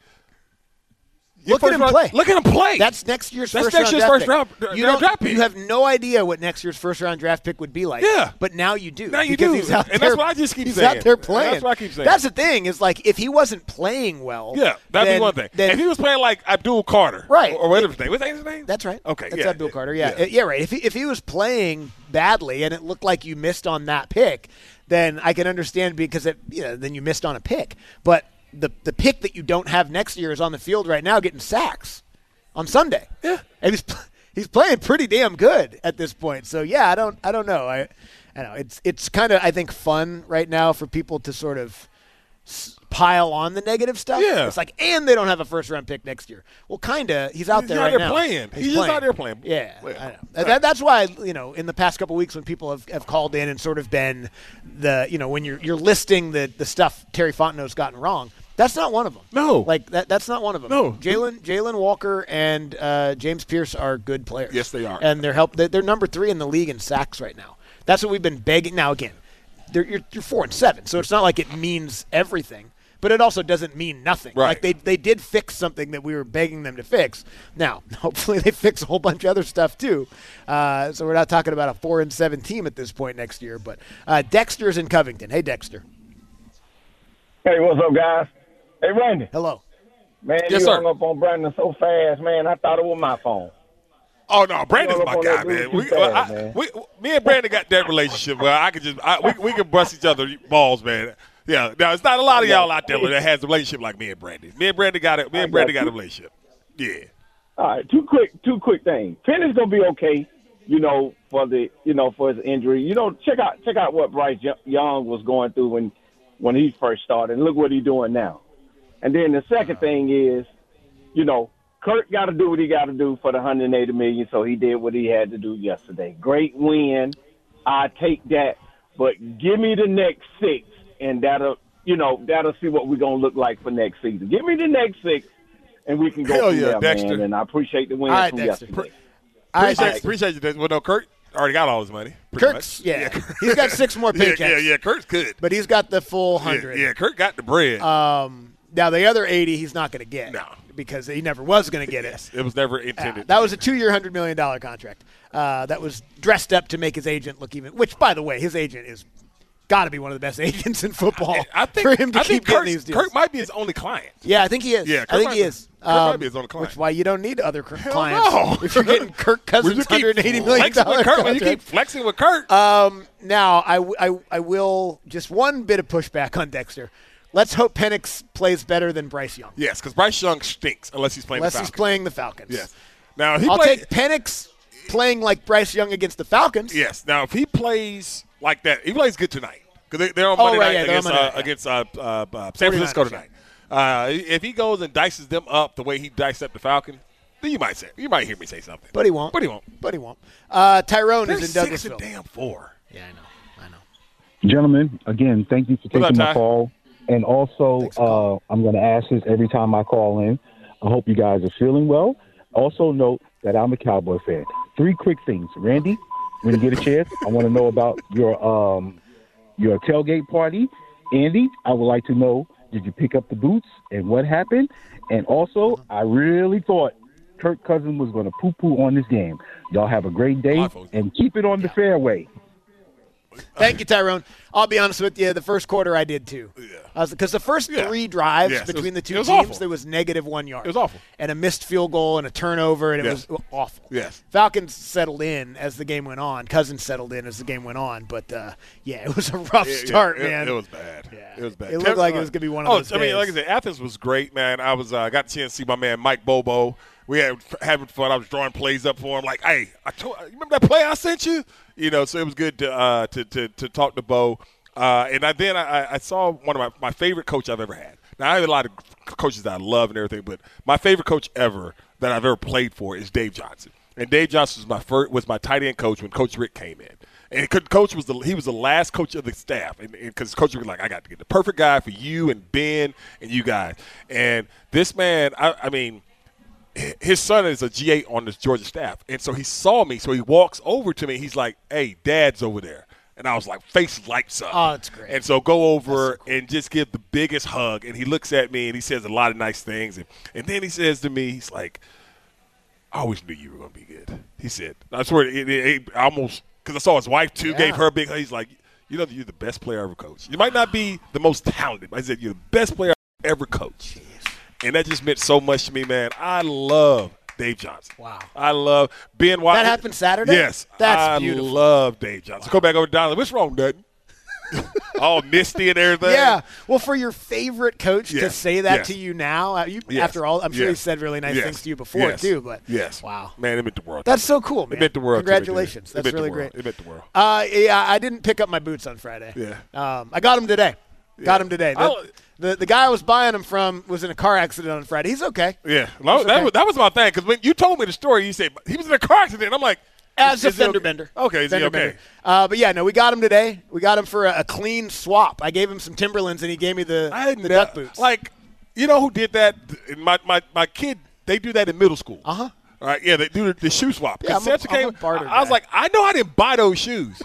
Look at him round, play. Look at him play. That's next year's That's first next round year's draft first pick. round, you round draft pick. You have no idea what next year's first round draft pick would be like. Yeah. But now you do. Now you because do. He's out and there, that's what I just keep he's saying. He's out there playing. That's what I keep saying. That's the thing is like if he wasn't playing well. Yeah, that'd then, be one thing. Then, if he was playing like Abdul Carter. Right. Or, or whatever his name. What's his name? That's right. Okay. That's yeah. Abdul Carter. Yeah. yeah. Yeah, right. If he, if he was playing badly and it looked like you missed on that pick, then I can understand because it, you know, then you missed on a pick. But the the pick that you don't have next year is on the field right now getting sacks. On Sunday, yeah, and he's he's playing pretty damn good at this point. So yeah, I don't I don't know. I I know it's it's kind of I think fun right now for people to sort of s- pile on the negative stuff. Yeah, it's like and they don't have a first round pick next year. Well, kind of he's out he's there out right there now. playing. He's, he's playing. just out there playing. Yeah, well, I know. That, that's why you know in the past couple of weeks when people have, have called in and sort of been the you know when you're you're listing the the stuff Terry Fontenot's gotten wrong. That's not one of them. No, like that. That's not one of them. No, Jalen Jalen Walker and uh, James Pierce are good players. Yes, they are, and they're help. They're number three in the league in sacks right now. That's what we've been begging. Now again, they're, you're, you're four and seven, so it's not like it means everything, but it also doesn't mean nothing. Right. Like they they did fix something that we were begging them to fix. Now, hopefully, they fix a whole bunch of other stuff too. Uh, so we're not talking about a four and seven team at this point next year. But uh, Dexter's in Covington. Hey, Dexter. Hey, what's up, guys? Hey, Randy. Hello. Man, yes, you sir. hung up on Brandon so fast, man. I thought it was my phone. Oh no, Brandon's my guy, man. man. We, Fast, I, man. we, me and Brandon got that relationship where I could just I, we we can bust each other balls, man. Yeah, now it's not a lot of y'all out there that has a relationship like me and Brandon. Me and Brandon got it. Me and Brandon got a relationship. Yeah. All right, two quick, two quick things. Penny's gonna be okay, you know, for the, you know, for his injury. You know, check out, check out what Bryce Young was going through when, when he first started, and look what he's doing now. And then the second thing is, you know, Kurt got to do what he got to do for the one hundred eighty million dollars, so he did what he had to do yesterday. Great win. I take that, but give me the next six, and that'll, you know, that'll see what we're gonna look like for next season. Give me the next six, and we can go Hell from yeah, there, Dexter. man. And I appreciate the win All right, from Dexter. yesterday. Appreciate, Right, appreciate you, Dexter. Well, no, Kurt, already got all his money. Kirk's, much. yeah. yeah. He's got six more paychecks. Yeah, yeah, yeah, Kirk's good. But he's got the full hundred. Yeah, yeah, Kirk got the bread. Um, now, the other eighty he's not going to get. No. Because he never was going to get yes, it. It was never intended. Uh, that was a two-year, one hundred million dollars contract. Uh, that was dressed up to make his agent look even – which, by the way, his agent is got to be one of the best agents in football I, I think, for him to I keep think getting Kirk, these deals. Kirk might be his only client. Yeah, I think he is. Yeah, Kirk I think might he be, is. Kirk Um, might be his only client. Which is why you don't need other Hell clients no. if you're getting Kirk Cousins' one hundred eighty million dollars Kirk, you keep flexing with Kirk. Um, now, I, I, I will – just one bit of pushback on Dexter. Let's hope Penix plays better than Bryce Young. Yes, because Bryce Young stinks unless he's playing unless the Falcons. he's playing the Falcons. Yes. Now, if he I'll play, take Penix playing like Bryce Young against the Falcons. Yes. Now, if he plays like that, he plays good tonight because they, they're on Oh, Monday right, night yeah, they're on against, Monday uh, night, yeah. against uh, uh, uh, San Francisco tonight. Uh, if he goes and dices them up the way he diced up the Falcon, then you might say you might hear me say something. But he won't. But he won't. But he won't. Uh, Tyrone They're is in six Douglasville. and damn four. Yeah, I know. I know. Gentlemen, again, thank you for What taking up, my Ty? call. And also, uh, I'm going to ask this every time I call in. I hope you guys are feeling well. Also note that I'm a Cowboy fan. Three quick things. Randy, when you get a chance, I want to know about your um, your tailgate party. Andy, I would like to know, did you pick up the boots and what happened? And also, I really thought Kirk Cousins was going to poo-poo on this game. Y'all have a great day and keep it on the fairway. Thank you, Tyrone. I'll be honest with you. The first quarter I did too. Yeah. Because the first Yeah. three drives Yes, it between was- the two it was teams, awful. there was negative one yard. It was awful. And a missed field goal and a turnover, and it Yes. was awful. Yes. Falcons settled in as the game went on. Cousins settled in as the game went on. But, uh, yeah, it was a rough Yeah, yeah, start, it, man. It was bad. Yeah. It was bad. It looked like it was going to be one of oh, those I mean, days. like I said, Athens was great, man. I was uh, got a chance to see my man Mike Bobo. We had having fun. I was drawing plays up for him. Like, hey, I told you remember that play I sent you? You know, so it was good to uh, to, to to talk to Bo. Uh, and I, then I, I saw one of my, my favorite coach I've ever had. Now, I have a lot of coaches that I love and everything, but my favorite coach ever that I've ever played for is Dave Johnson. And Dave Johnson was my first, was my tight end coach when Coach Rick came in. And Coach was the he was the last coach of the staff, and because Coach was like, I got to get the perfect guy for you and Ben and you guys. And this man, I, I mean, his son is a G eight on the Georgia staff, and so he saw me, so he walks over to me. He's like, "Hey, Dad's over there." And I was like, face lights up. Oh, that's great. And so go over so cool. and just give the biggest hug. And he looks at me and he says a lot of nice things. And, and then he says to me, he's like, I always knew you were going to be good. He said, I swear, it, it, it almost, because I saw his wife too, Yeah. gave her a big hug. He's like, you know, you're the best player I ever coached. You might not be the most talented, but I said, you're the best player I ever coached. Jeez. And that just meant so much to me, man. I love Dave Johnson. Wow. I love Ben Watson. That happened Saturday? Yes. That's I beautiful. love Dave Johnson. Wow. Go back over to Donald. What's wrong, Dutton? All misty and everything. Yeah. Well, for your favorite coach to Yes. say that Yes. to you now, uh, you, Yes. after all, I'm sure he Yes. said really nice Yes. things to you before, Yes. too. But yes. Wow. Man, it meant the world. That's so cool, man. It meant the world. to me, dude. Congratulations. It That's meant the really world. great. It meant the world. Uh, yeah, I didn't pick up my boots on Friday. Yeah. Um, I got them today. Got Yeah. them today. The, I'll- the, the guy I was buying them from was in a car accident on Friday. He's okay. Yeah. No, He's that, okay. was, that was my thing, because when you told me the story, you said he was in a car accident. I'm like, As a is he fender okay? bender. Okay, is he Fender okay? bender. Uh, but, yeah, no, we got him today. We got him for a, a clean swap. I gave him some Timberlands, and he gave me the, I the duck boots. Like, you know who did that? My, my, my kid, they do that in middle school. Uh-huh. All right, yeah, they do the, the shoe swap. Yeah, I'm a- Samson I'm a came, barter I, I was guy. like, I know I didn't buy those shoes.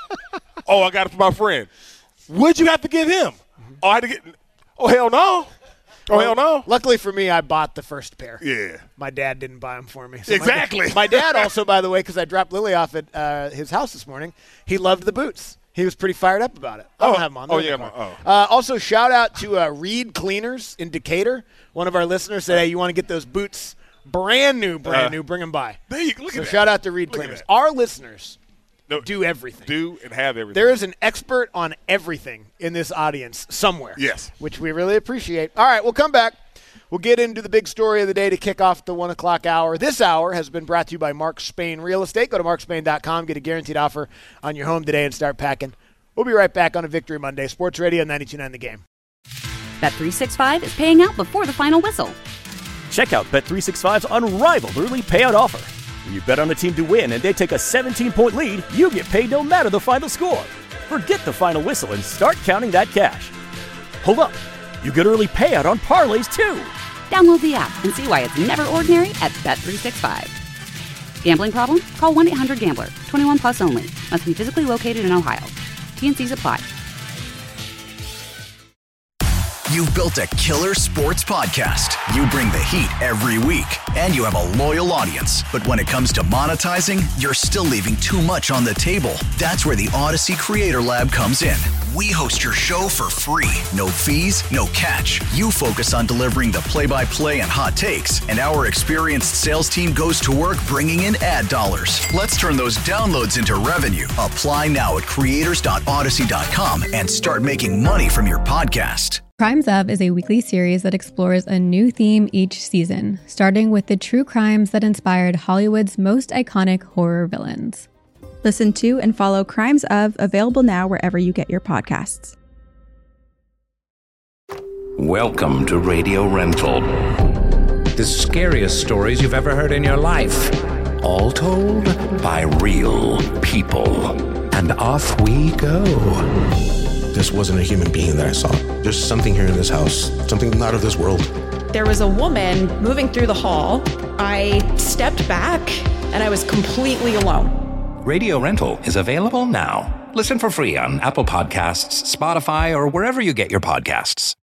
Oh, I got it for my friend. What'd you have to give him? Oh, I had to get – oh, hell no. Oh, Well, hell no. Luckily for me, I bought the first pair. Yeah. My dad didn't buy them for me. So my Exactly. dad- My dad, also, by the way, because I dropped Lily off at uh, his house this morning, he loved the boots. He was pretty fired up about it. I don't Oh. have them on. Oh, They're in yeah, the car. oh. Uh, also, shout out to uh, Reed Cleaners in Decatur. One of our listeners said, hey, you want to get those boots brand new, brand Uh, new, bring them by. There you go. Look So at that. shout out to Reed Look at Cleaners. that. Our listeners No, do everything. do and have everything. There is an expert on everything in this audience somewhere. Yes. Which we really appreciate. All right, we'll come back. We'll get into the big story of the day to kick off the one o'clock hour. This hour has been brought to you by Mark Spain Real Estate. Go to mark spain dot com, get a guaranteed offer on your home today, and start packing. We'll be right back on a Victory Monday. Sports Radio ninety-two point nine The Game. Bet three sixty-five is paying out before the final whistle. Check out Bet three sixty-five's unrivaled early payout offer. When you bet on a team to win and they take a seventeen-point lead, you get paid no matter the final score. Forget the final whistle and start counting that cash. Hold up. You get early payout on parlays, too. Download the app and see why it's never ordinary at Bet three sixty-five. Gambling problem? Call one eight hundred gambler. twenty-one plus only. Must be physically located in Ohio. T N Cs apply. You've built a killer sports podcast. You bring the heat every week, and you have a loyal audience. But when it comes to monetizing, you're still leaving too much on the table. That's where the Odyssey Creator Lab comes in. We host your show for free. No fees, no catch. You focus on delivering the play-by-play and hot takes, and our experienced sales team goes to work bringing in ad dollars. Let's turn those downloads into revenue. Apply now at creators dot odyssey dot com and start making money from your podcast. Crimes Of is a weekly series that explores a new theme each season, starting with the true crimes that inspired Hollywood's most iconic horror villains. Listen to and follow Crimes Of, available now wherever you get your podcasts. Welcome to Radio Rental. The scariest stories you've ever heard in your life. All told by real people. And off we go. This wasn't a human being that I saw. There's something here in this house, something not of this world. There was a woman moving through the hall. I stepped back and I was completely alone. Radio Rental is available now. Listen for free on Apple Podcasts, Spotify, or wherever you get your podcasts.